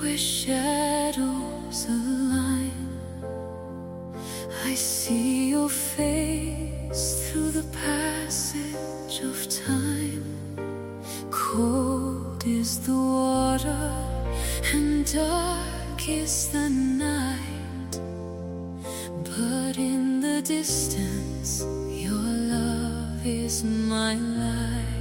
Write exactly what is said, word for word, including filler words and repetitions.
where shadows align. I see your face through the passage of time. Cold is the water and dark is the night, but in the distance your love is my light.